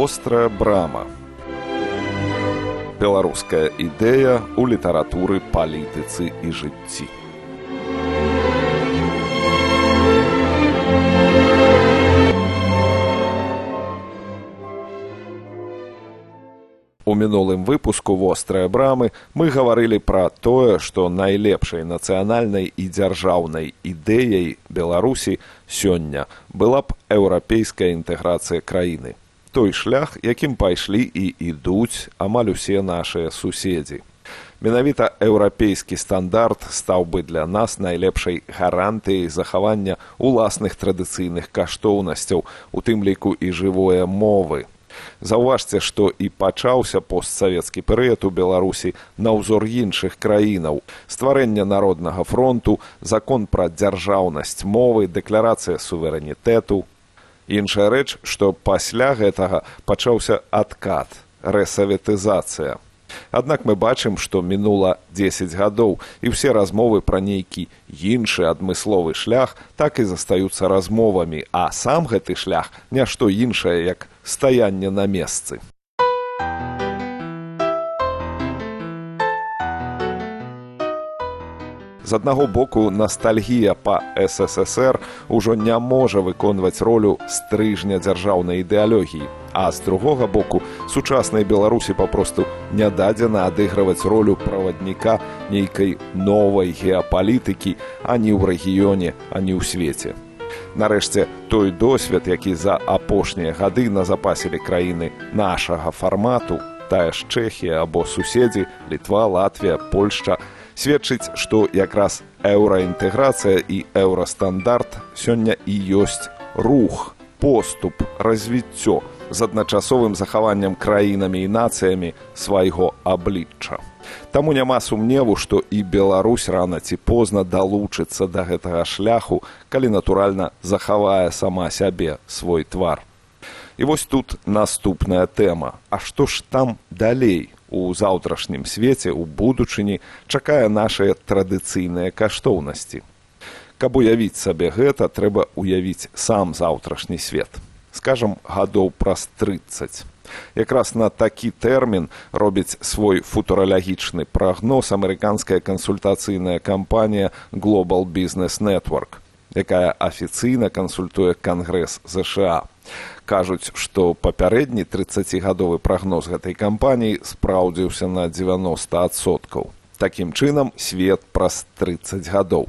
Вострая брама. Беларуская ідэя ў літаратуры, палітыцы і жыцці. У мінулым выпуску «Вострая брамы» мы гаварылі пра тое, што найлепшай нацыянальнай і дзяржаўнай ідэяй Беларусі сёння была б еўрапейская інтэграцыя краіны. Той шлях, якім пайшлі і ідуць амаль усе нашыя суседзі. Менавіта еўрапейскі стандарт стаў бы для нас найлепшай гарантыяй захавання уласных традыцыйных каштоўнасцяў, у тым ліку і жывое мовы. Заўважце, што і пачаўся постсавецкі перыяд у Беларусі на ўзор іншых краінаў. Стварэнне Народнага фронту, закон пра дзяржаўнасць мовы, дэкларацыя суверэнітэту. Іншая рэч, што пасля гэтага пачаўся адкат, рэсаветызацыя. Аднак мы бачым, што мінула 10 гадоў, і ўсе размовы пра нейкі іншы адмысловы шлях так і застаюцца размовамі, а сам гэты шлях не што іншае, як стаянне на месцы. З аднаго боку, настальгія па СССР ужо не можа выконваць ролю стрыжня дзяржаўнай ідэалогіі, а з другога боку, сучаснай Беларусі папросту не дадзена адыгрываць ролю правадніка нейкай новай геапалітыкі ані ў рэгіёне, ані ў свеце. Нарэшце, той досвед, які за апошнія гады назапасілі краіны нашага фармату, тая ж Чэхія або суседзі, Літва, Латвія, Польшча, сведчыць, што якраз еўраінтэграцыя і еўрастандарт сёння і ёсць рух, поступ, развіццё з адначасовым захаваннем краінамі і нацыямі свайго аблічча. Таму няма сумневу, што і Беларусь рана ці позна далучыцца да гэтага шляху, калі натуральна захавае сама сябе свой твар. І вось тут наступная тэма. А што ж там далей? У заўтрашнім свеце, у будучыні, чакае нашыя традыцыйныя каштоўнасці. Каб уявіць сабе гэта, трэба уявіць сам заўтрашні свет. Скажам, гадоў праз 30. Якраз на такі тэрмін робіць свой футуралагічны прагноз амерыканская кансультацыйная кампанія Global Business Network, якая афіцыйна кансультуе Кангрэс ЗША. Кажуць, што папярэдні 30-гадовы прагноз гэтай кампаніі спраўдзіўся на 90%. Такім чынам, свет праз 30 гадоў.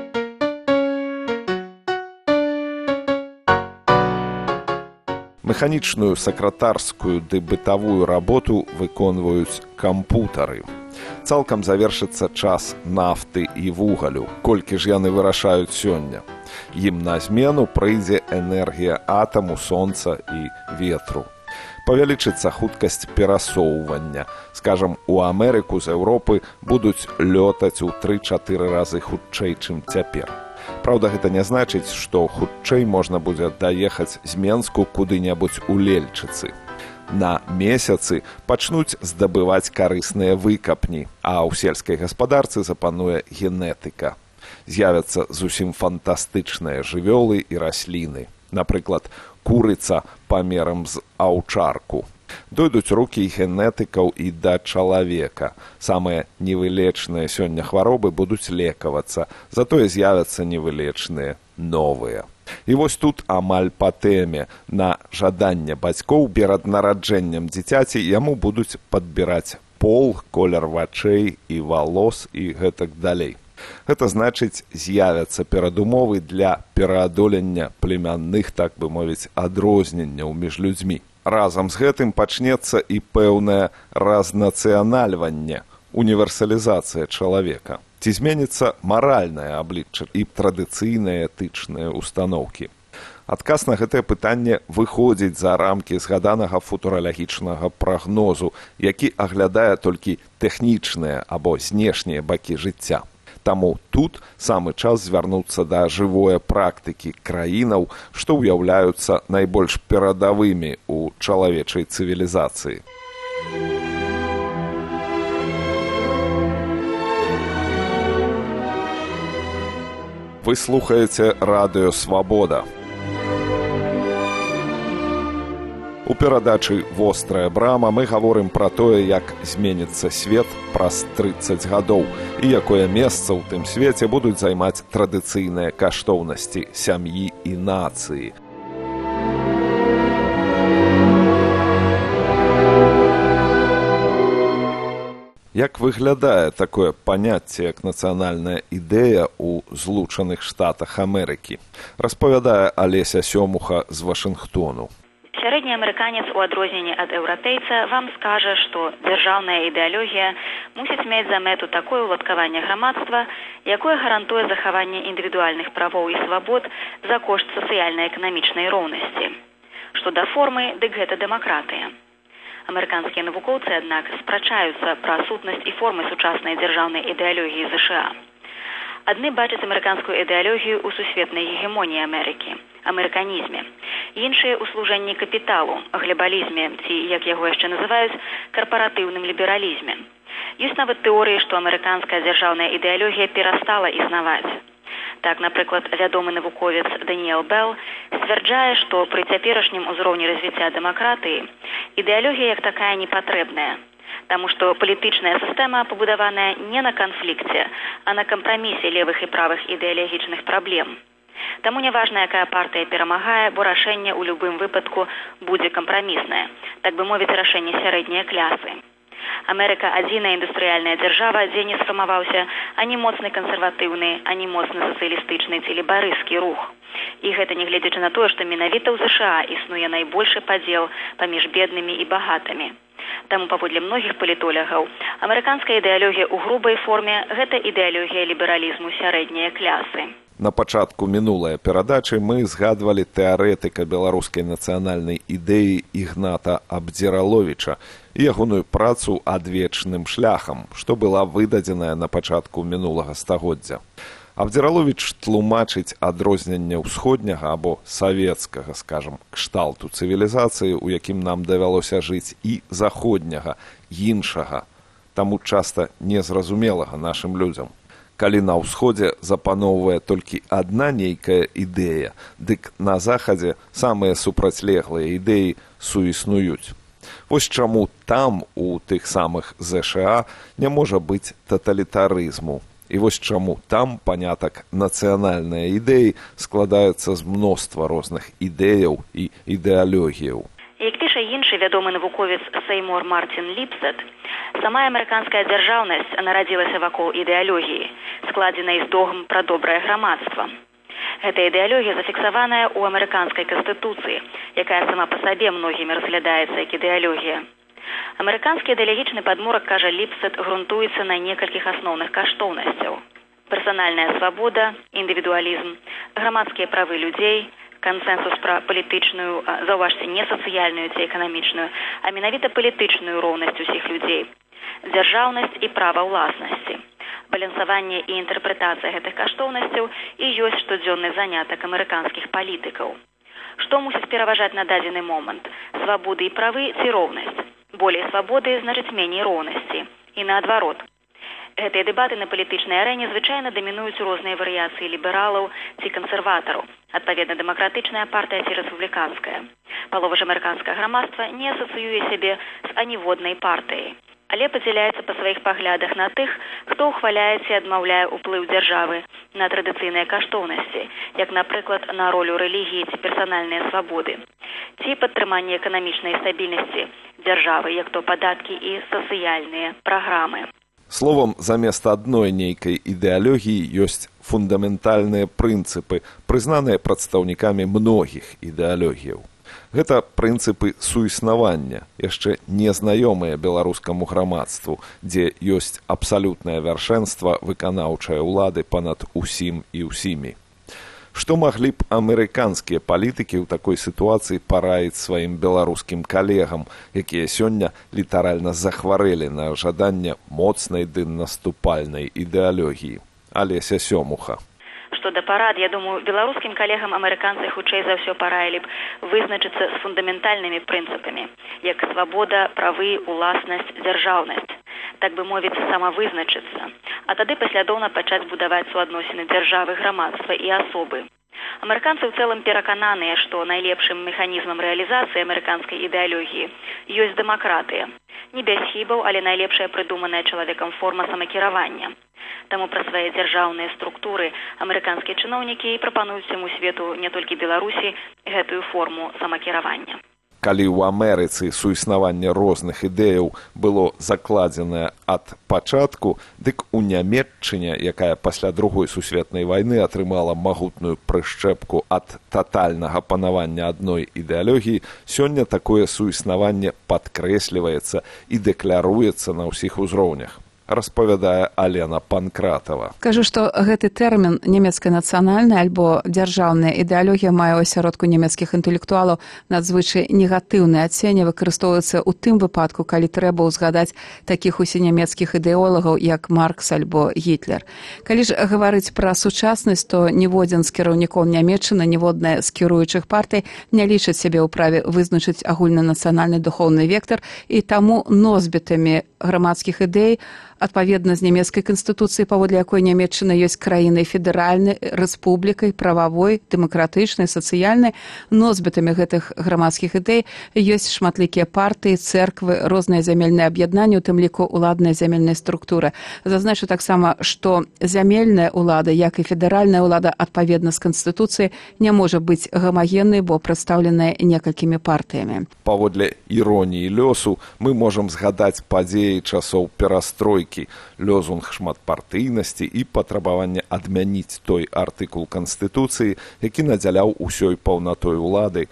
Механічную, сакратарскую ды бытавую работу выконваюць кампутары. Цалкам завершыцца час нафты і вугалю, колькі ж яны вырашаюць сёння. Ім на змену прыйдзе энергія атаму, сонца і ветру. Павялічыцца хуткасць перасоўвання. Скажам, у Амерыку з Еўропы будуць лётаць у 3-4 разы хутчэй, чым цяпер. Праўда, гэта не значыць, што хутчэй можна будзе даехаць з Менску куды-небудзь у Лельчыцы. На месяцы пачнуць здабываць карысныя выкапні, а ў сельскай гаспадарцы запануе генетыка. З'явяцца зусім фантастычныя жывёлы і расліны. Напрыклад, курыца памерам з аўчарку. Дойдуць рукі генетыкаў і да чалавека. Самыя невылечныя сёння хваробы будуць лекавацца, затое з'явяцца невылечныя новыя. І вось тут амаль па тэме. На жаданне бацькоў перад нараджэннем дзіцяці яму будуць падбіраць пол, колер вачэй і валос і гэтак далей. Гэта значыць, з'явяцца перадумовы для пераадолення племянных, так бы мовіць, адрозненняў між людзьмі. Разам з гэтым пачнецца і пэўнае разнацыянальванне, універсалізацыя чалавека. Ці зменіцца маральнае аблічча і традыцыйныя этычныя устаноўкі. Адказ на гэтае пытанне выходзіць за рамкі згаданага футуралагічнага прагнозу, які аглядае толькі тэхнічныя або знешнія бакі жыцця. Таму тут самы час звярнуцца да жывое практыкі краінаў, што ўяўляюцца найбольш перадавымі ў чалавечай цывілізацыі. Вы слухаеце радыё «Свабода». У перадачы «Вострая брама» мы гаворым пра тое, як зменіцца свет праз 30 гадоў і якое месца ў тым свеце будуць займаць традыцыйныя каштоўнасці сям'і і нацыі. Як выглядае такое паняцце, як нацыянальная ідэя ў Злучаных Штатах Амерыкі, распавядае Алеся Сёмуха з Вашынгтону. Сярэдні амерыканец у адрозненні ад еўрапейца вам скажа, што дзяржаўная ідэалогія мусіць мець за мэту такое ўладкаванне грамадства, якое гарантуе захаванне індывідуальных правоў і свабод за кошт сацыяльна-эканамічнай роўнасці. Што да формы, дык гэта дэмакратыя. Амерыканскія навукоўцы, аднак, спрачаюцца пра сутнасць і формы сучаснай дзяржаўнай ідэалогіі ЗША. Адны бачаць амерыканскую ідэалогію ў сусветнай гегемоніі Амерыкі, амерыканізме. Іншыя ў служэнні капіталу, глебалізме, ці, як яго яшчэ называюць, карпаратыўным лібералізме. Ёсць нават тэорыі, што амерыканская дзяржаўная ідэалогія перастала існаваць. Так, напрыклад, вядомы навуковец Даніэл Белл сцвярджае, што пры цяперашнім узроўні развіцця дэмакратыі ідэалогія як такая не патрэбная, таму што палітычная сістэма пабудаваная не на канфлікце, а на кампрамісе левых і правых ідэалагічных праблем. Таму няважна, якая партыя перамагае, бо рашэнне ў любым выпадку будзе кампраміснае, так бы мовіць, рашэнне сярэдняй клясы. Амерыка – адзіная індустрыяльная дзяржава, дзе не сфармаваўся ані моцны кансерватыўны, ані моцны сацыялістычны ці лібарысцкі рух. І гэта нягледзячы на тое, што менавіта ў ЗША існуе найбольшы падзел паміж беднымі і багатымі. Таму, паводле многіх палітолягаў, амерыканская ідэалогія ў грубай форме – гэта ідэалогія лібералізму сярэдняй клясы. На пачатку мінулай перадачы мы згадвалі тэарэтыка беларускай нацыянальнай ідэі Ігната Абдзіраловіча і ягоную працу «Адвечным шляхам», што была выдадзеная на пачатку мінулага стагоддзя. Абдзіраловіч тлумачыць адрозненне ўсходняга або савецкага, скажам, кшталту цывілізацыі, у якім нам давялося жыць, і заходняга, іншага, таму часта незразумелага нашым людзям. Калі на ўсходзе запаноўвае толькі адна нейкая ідэя, дык на захадзе самыя супрацьлеглыя ідэі суіснуюць. Вось чаму там, у тых самых ЗША, не можа быць таталітарызму. І вось чаму там панятак нацыянальныя ідэі складаюцца з мноства розных ідэяў і ідэалогіяў. Як піша іншы вядомы навуковец Сеймур Мартін Ліпсет, сама амерыканская дзяржаўнасць нарадзілася вакол ідэалогіі, складзенай з догм пра добрае грамадства. Гэта ідэалогія зафіксаваная ў амерыканскай канстытуцыі, якая сама па сабе многімі разглядаецца як ідэалогія. Амерыканскі ідэалагічны падмурак, кажа Ліпсет, грунтуецца на некалькіх асноўных каштоўнасцяў. Персанальная свабода, індывідуалізм, грамадскія правы людзей, кансэнсус пра палітычную, заўважце, не сацыяльную ці эканамічную, а менавіта палітычную роўнасць усіх людзей, дзяржаўнасць і права ўласнасці. Балансаванне і інтэрпрэтацыя гэтых каштоўнасцяў і ёсць штодзённы занятак амерыканскіх палітыкаў. Што мусіць пераважаць на дадзены момант? Свабоды і правы ці роўнасць? Болей свабоды значыць меней роўнасці. І наадварот. Гэтыя дэбаты на палітычнай арэне звычайна дамінуюць розныя варыяцыі лібералаў ці кансерватараў, адпаведна дэмакратычная партыя ці рэспубліканская. Палова ж амерыканскага грамадства не асацыюе сябе з аніводнай партыяй, але падзяляецца па сваіх паглядах на тых, хто ўхваляе ці адмаўляе ўплыў дзяржавы на традыцыйныя каштоўнасці, як, напрыклад, на ролю рэлігіі ці персанальныя свабоды, ці падтрыманне эканамічнай стабільнасці дзяржавы, як то падаткі і сацыяльныя праграмы. Словам, замест адной нейкай ідэалогіі ёсць фундаментальныя прынцыпы, прызнаныя прадстаўнікамі многіх ідэалогіяў. Гэта прынцыпы суіснавання, яшчэ незнаёмыя беларускаму грамадству, дзе ёсць абсалютнае вяршэнства выканаўчай улады панад усім і ўсімі. Што маглі б амерыканскія палітыкі ў такой сітуацыі параіць сваім беларускім калегам, якія сёння літаральна захварэлі на жаданне моцнай ды наступальнай ідэалогіі? Алеся Сёмуха. Што да парад, я думаю, беларускім калегам амерыканцы хутчэй за ўсё параілі б вызначыцца з фундаментальнымі прынцыпамі, як свабода, правы, уласнасць, дзяржаўнасць. Так бы мовіць, самавызначыцца, а тады паслядоўна пачаць будаваць суадносіны дзяржавы, грамадства і асобы. Амерыканцы ў цэлым перакананыя, што найлепшым механізмам рэалізацыі амерыканскай ідэалогіі ёсць дэмакратыя. Не без хібаў, але найлепшая прыдуманая чалавекам форма самакіравання. Таму пра свае дзяржаўныя структуры амерыканскія чыноўнікі і прапануюць усяму свету, не толькі Беларусі, гэтую форму самакіравання. Калі ў Амерыцы суіснаванне розных ідэяў было закладзенае ад пачатку, дык у Нямецчыне, якая пасля Другой сусветнай вайны атрымала магутную прышчэпку ад татальнага панавання адной ідэалогіі, сёння такое суіснаванне падкрэсліваецца і дэкляруецца на ўсіх узроўнях. Распавядае Алена Панкратова. Кажу, што гэты тэрмін нямецкая нацыянальная альбо дзяржаўная ідэалогія мае ў асяродку нямецкіх інтэлектуалаў надзвычай негатыўнае адценне, выкарыстоўваецца ў тым выпадку, калі трэба ўзгадаць такіх усенямецкіх ідэолагаў, як Маркс альбо Гітлер. Калі ж гаварыць пра сучаснасць, то ніводзін з кіраўнікоў Нямецчыны, ніводная з кіруючых партый не лічыць сябе ў праве вызначыць агульнанацыянальны духоўны вектар, і таму носьбітамі грамадскіх ідэй адпаведна з нямецкай канстытуцыі, паводле якой Нямецчына ёсць краінай федэральнай, рэспублікай, прававой, дэмакратычнай, сацыяльнай, носьбітамі гэтых грамадскіх ідэй ёсць шматлікія партыі, цэрквы, розныя зямельныя аб'яднанні, у тым ліку ўладная зямельная структура. Зазначу таксама, што зямельная ўлада, як і федэральная ўлада, адпаведна з канстытуцыяй, не можа быць гамагеннай, бо прадстаўленая некалькімі партыямі. Паводле іроніі лёсу мы можам згадаць падзеі часоў перастройкі, лозунг шматпартыйнасці і патрабаванне адмяніць той артыкул Канстытуцыі, які надзяляў усёй паўнатой улады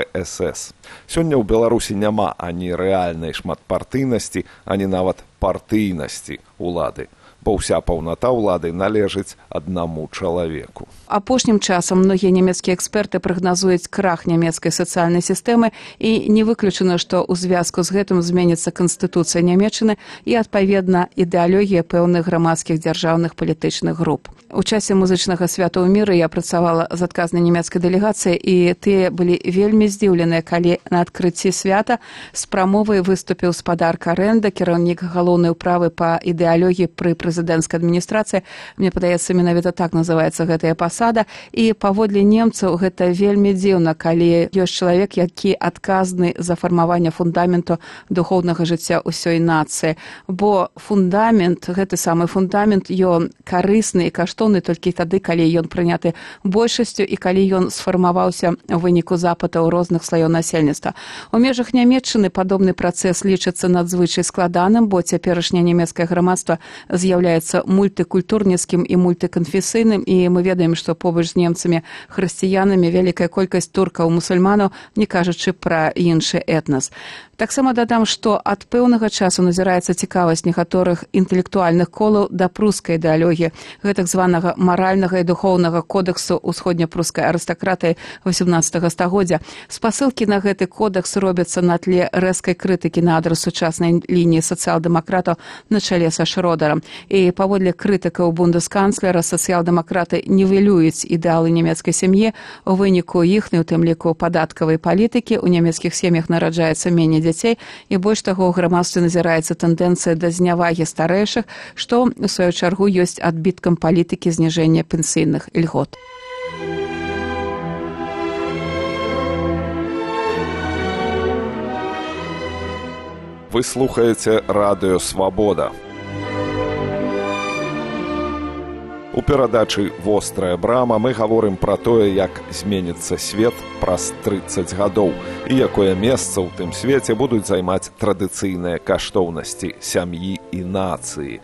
КПСС. Сёння ў Беларусі няма ані рэальнай шматпартыйнасці, ані нават партыйнасці улады, бо ўся паўната ўлады належыць аднаму чалавеку. Апошнім часам многія нямецкія эксперты прагназуюць крах нямецкай сацыяльнай сістэмы, і не выключана, што ў звязку з гэтым зменіцца канстытуцыя Нямецчыны і, адпаведна, ідэалогія пэўных грамадскіх дзяржаўных палітычных груп. У часе музычнага свята ў міры я працавала з адказнай нямецкай дэлегацыяй, і тыя былі вельмі здзіўленыя, калі на адкрыцці свята з прамовай выступіў спадар Карэнда, кіраўнік галоўнай управы па ідэалогіі пры прэзідэнцкай адміністрацыі. Мне падаецца, менавіта так называецца гэтая пасада, і паводле немцаў гэта вельмі дзіўна, калі ёсць чалавек, які адказны за фармаванне фундаменту духоўнага жыцця ўсёй нацыі. Бо фундамент, гэты самы фундамент, ён карысны і каштоўны толькі тады, калі ён прыняты большасцю і калі ён сфармаваўся ў выніку запытаў розных слаёў насельніцтва. У межах Нямецчыны падобны працэс лічыцца надзвычай складаным, бо цяперашняе нямецкае грамадства з'яўляецца мультыкультурніцкім і мультыканфесійным, і мы ведаем, што побач з немцамі хрысціянамі вялікая колькасць туркаў, мусульманаў, не кажучы пра іншы этнас. Таксама дадам, што ад пэўнага часу назіраецца цікавасць некаторых інтэлектуальных колаў да прускай ідэалогіі, гэтак званага маральнага і духоўнага кодэксу ўсходнепрускай арыстакратыі 18 стагоддзя. Спасылкі на гэты кодэкс робяцца на тле рэзкай крытыкі на адрас сучаснай лініі сацыял-дэмакратаў на чале са Шрёдерам. І паводле крытыкаў бундесканцлера, сацыял-дэмакраты нівелююць ідэалы нямецкай сям'і, у выніку іхняй, у тым ліку падаткавай палітыкі, у нямецкіх сем'ях нараджаецца меней дзяцей, і больш таго, у грамадстве назіраецца тэндэнцыя да знявагі старэйшых, што, у сваю чаргу, ёсць адбіткам палітыкі зніжэння пенсійных ільгот. Вы слухаеце радыё «Свабода». У перадачы «Вострая брама» мы гаворым пра тое, як зменіцца свет праз 30 гадоў і якое месца ў тым свеце будуць займаць традыцыйныя каштоўнасці сям'і і нацыі.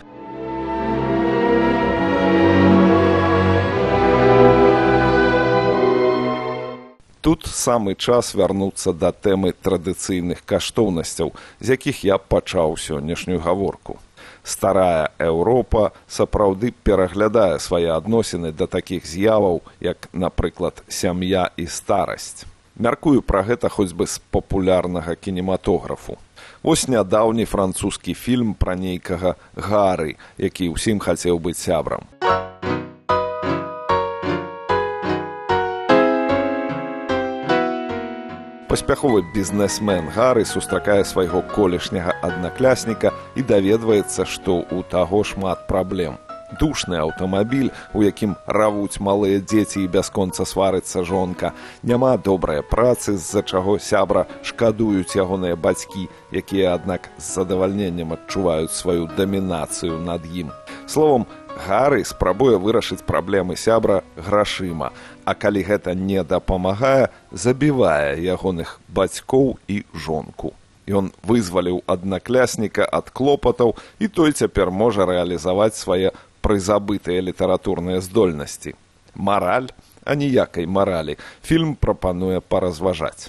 Тут самы час вярнуцца да тэмы традыцыйных каштоўнасцяў, з якіх я пачаў сённяшнюю гаворку. Старая Еўропа сапраўды пераглядае свае адносіны да такіх з'яваў, як, напрыклад, сям'я і старасць. Мяркую пра гэта хоць бы з папулярнага кінематографу. Вось нядаўні французскі фільм пра нейкага Гары, які ўсім хацеў быць сябрам. Паспяховы бізнесмен Гары сустракае свайго колішняга аднаклясніка і даведваецца, што ў таго шмат праблем. душны аўтамабіль, у якім равуць малыя дзеці і бясконца сварыцца жонка. Няма добрай працы, з-за чаго сябра шкадуюць ягоныя бацькі, якія, аднак, з задавальненнем адчуваюць сваю дамінацыю над ім. Словам, Гары спрабуе вырашыць праблемы сябра грашыма, а калі гэта не дапамагае, забівае ягоных бацькоў і жонку. Ён вызваліў аднаклясніка ад клопатаў, і той цяпер можа рэалізаваць свае прызабытыя літаратурныя здольнасці. Мараль, а ніякай маралі, фільм прапануе паразважаць.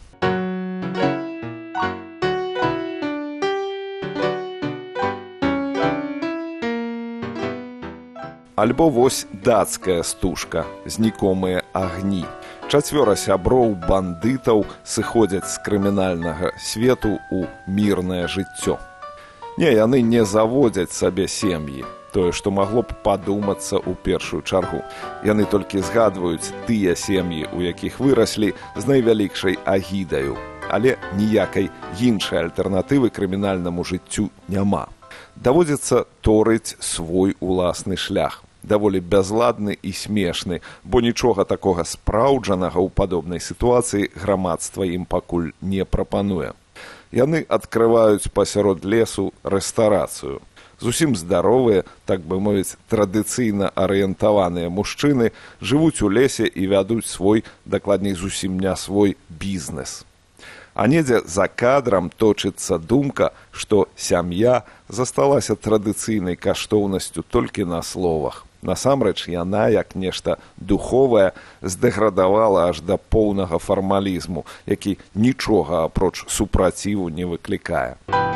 Альбо вось дацкая стужка «Знікомыя агні». 4 сяброў бандытаў сыходзяць з крымінальнага свету ў мірнае жыццё. Не, яны не заводзяць сабе сем'і, тое, што магло б падумацца ў першую чаргу. Яны толькі згадваюць тыя сем'і, у якіх выраслі з найвялікшай агідаю, але ніякай іншай альтэрнатывы крымінальнаму жыццю няма. Даводзіцца торыць свой уласны шлях. Даволі бязладны і смешны, бо нічога такога спраўджанага ў падобнай сітуацыі грамадства ім пакуль не прапануе. Яны адкрываюць пасярод лесу рэстарацыю. Зусім здаровыя, так бы мовіць, традыцыйна арыентаваныя мужчыны жывуць у лесе і вядуць свой, дакладней зусім не свой, бізнес. А недзе за кадрам точыцца думка, што сям'я засталася традыцыйнай каштоўнасцю толькі на словах. Насамрэч, яна, як нешта духовае, здэградавала аж да поўнага фармалізму, які нічога апроч супраціву не выклікае.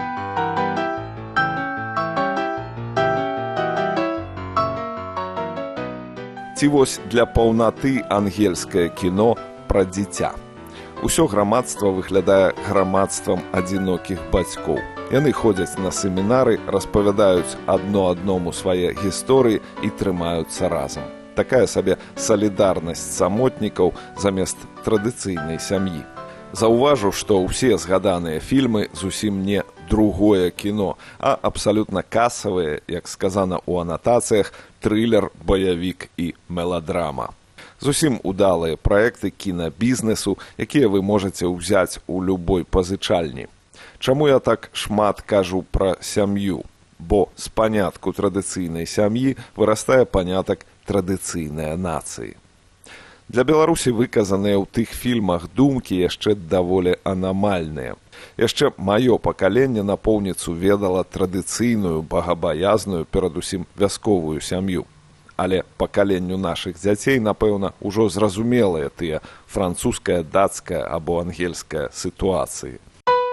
Ці вось для паўнаты ангельскае кіно пра дзіця. Усё грамадства выглядае грамадствам адзінокіх бацькоў. Яны ходзяць на семінары, распавядаюць адно адному свае гісторыі і трымаюцца разам. Такая сабе салідарнасць самотнікаў замест традыцыйнай сям'і. Заўважу, што ўсе згаданыя фільмы зусім не другое кіно, а абсалютна касавыя, як сказана ў анатацыях, трылер, баявік і меладрама. Зусім удалыя праекты кінабізнесу, якія вы можаце ўзяць у любой пазычальні. Чаму я так шмат кажу пра сям'ю? Бо з панятку традыцыйнай сям'і вырастае панятак традыцыйнай нацыі. Для Беларусі выказаныя ў тых фільмах думкі яшчэ даволі анамальныя. Яшчэ маё пакаленне напоўніцу ведала традыцыйную, багабаязную, перадусім вясковую сям'ю. Але пакаленню нашых дзяцей, напэўна, ужо зразумелыя тыя французская, дацкая або ангельская сітуацыі.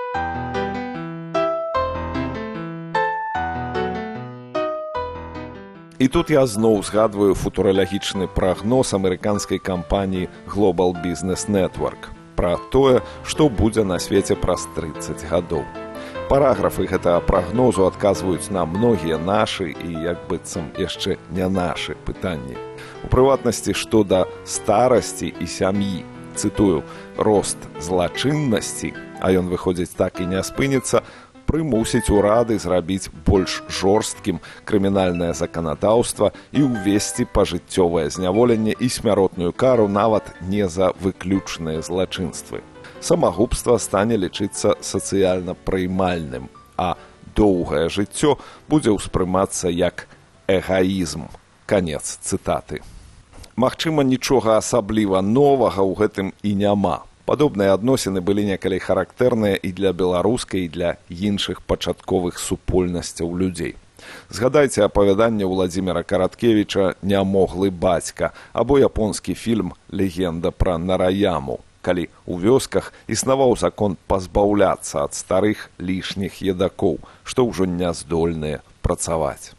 І тут я зноў згадваю футуралагічны прагноз амерыканскай кампаніі Global Business Network пра тое, што будзе на свеце праз 30 гадоў. Параграфы гэтага прагнозу адказваюць на многія нашы і, як быццам, яшчэ не нашы пытанні. У прыватнасці, што да старасці і сям'і, цытую, рост злачыннасці, а ён, выходзіць, так і не спыніцца, прымусіць урады зрабіць больш жорсткім крымінальнае заканадаўства і ўвесці пажыццёвае зняволенне і смяротную кару нават не за выключныя злачынствы. Самагубства стане лічыцца сацыяльна прыймальным, а доўгае жыццё будзе ўспрымацца як эгаізм. Канец цытаты. Магчыма, нічога асабліва новага ў гэтым і няма. Падобныя адносіны былі некалі характэрныя і для беларускай, і для іншых пачатковых супольнасцяў людзей. Згадайце апавяданне Владзіміра Караткевіча «Нямоглы бацька» або японскі фільм «Легенда пра Нараяму», калі ў вёсках існаваў закон пазбаўляцца ад старых лішніх едакоў, што ўжо не здольныя працаваць.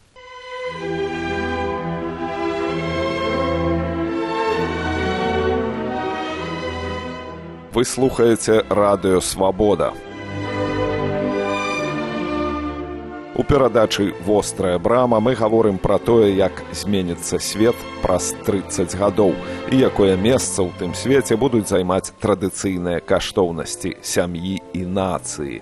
Вы слухаеце радыё «Свабода». У перадачы «Вострая брама» мы гаворым пра тое, як зменіцца свет праз 30 гадоў і якое месца ў тым свеце будуць займаць традыцыйныя каштоўнасці сям'і і нацыі.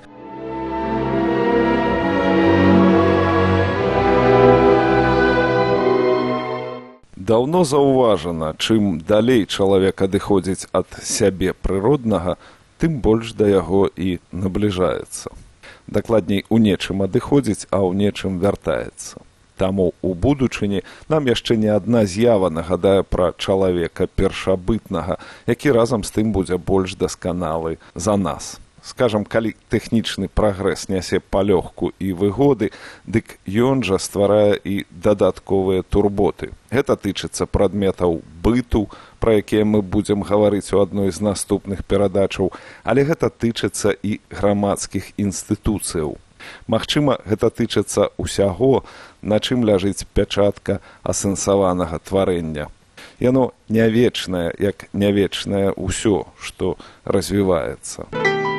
Даўно заўважана, чым далей чалавек адыходзіць ад сябе прыроднага, тым больш да яго і набліжаецца. Дакладней, у нечым адыходзіць, а ў нечым вяртаецца. Таму у будучыні нам яшчэ не адна з'ява нагадае пра чалавека першабытнага, які разам з тым будзе больш дасканалы за нас. Скажам, калі тэхнічны прагрэс нясе палёгку і выгоды, дык ён жа стварае і дадатковыя турботы. Гэта тычыцца прадметаў быту, пра якія мы будзем гаварыць у адной з наступных перадачаў, але гэта тычыцца і грамадскіх інстытуцыяў. Магчыма, гэта тычыцца ўсяго, на чым ляжыць пячатка асэнсаванага тварэння. Яно не вечнае, як не вечнае ўсё, што развіваецца.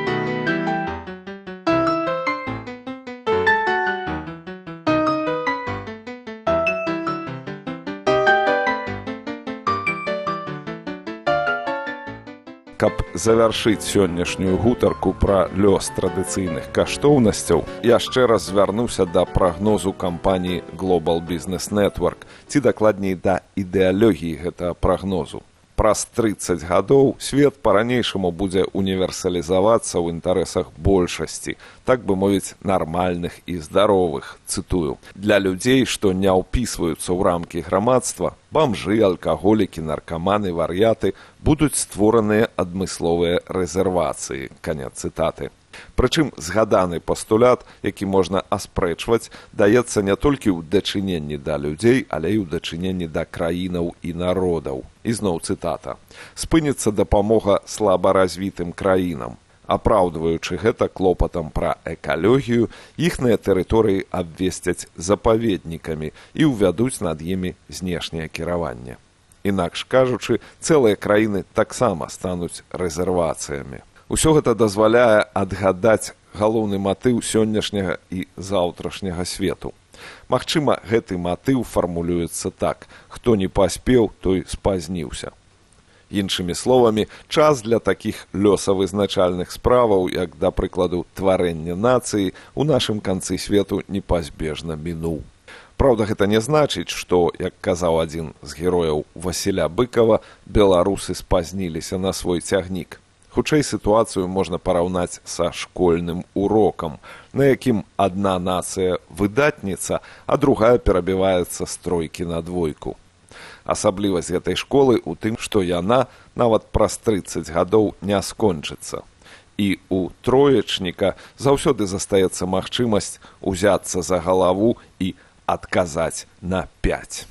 Каб завяршыць сённяшнюю гутарку пра лёс традыцыйных каштоўнасцяў, яшчэ раз звярнуўся да прагнозу кампаніі Global Business Network, ці дакладней да ідэалогіі гэтага прагнозу. Праз 30 гадоў свет па-ранейшаму будзе універсалізавацца ў інтарэсах большасці, так бы мовіць, нармальных і здаровых, цытую. Для людзей, што не ўпісваюцца ў рамкі грамадства, бамжы, алкаголікі, наркаманы, вар'яты, будуць створаныя адмысловыя рэзервацыі. Канец цытаты. Прычым згаданы пастулят, які можна аспрэчваць, даецца не толькі ў дачыненні да людзей, але і ў дачыненні да краінаў і народаў. І зноў цытата. Спыніцца дапамога слабаразвітым краінам. Апраўдваючы гэта клопатам пра экалогію, іхныя тэрыторыі абвесцяць запаведнікамі і ўвядуць над імі знешняе кіраванне. Інакш кажучы, цэлыя краіны таксама стануць рэзервацыямі. Усё гэта дазваляе адгадаць галоўны матыў сённяшняга і заўтрашняга свету. Магчыма, гэты матыў фармулюецца так: хто не паспеў, той спазніўся. Іншымі словамі, час для такіх лёсавызначальных справаў, як, да прыкладу, тварэнне нацыі, у нашым канцы свету непазбежна мінуў. Праўда, гэта не значыць, што, як казаў адзін з герояў Васіля Быкава, беларусы спазніліся на свой цягнік. Хутчэй сітуацыю можна параўнаць са школьным урокам, на якім адна нацыя выдатніца, а другая перабіваецца з тройкі на двойку. Асаблівасць гэтай школы ў тым, што яна нават праз 30 гадоў не скончыцца. І у троечніка заўсёды застаецца магчымасць узяцца за галаву і адказаць на 5.